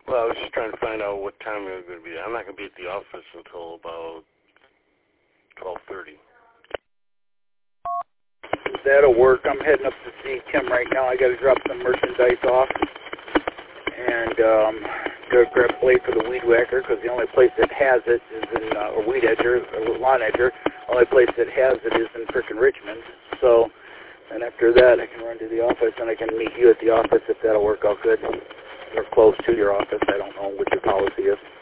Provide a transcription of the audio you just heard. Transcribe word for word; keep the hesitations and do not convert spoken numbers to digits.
Well, I was just trying to find out what time we were going to be there. I'm not going to be at the office until about twelve thirty. That'll work. I'm heading up to see Tim right now. I got to drop some merchandise off and um, go grab a blade for the weed whacker because the only place that has it is in, uh, or weed edger, or lawn edger, the only place that has it is in frickin' Richmond. So, and after that, I can run to the office and I can meet you at the office if that'll work out good. Or close to your office. I don't know what your policy is.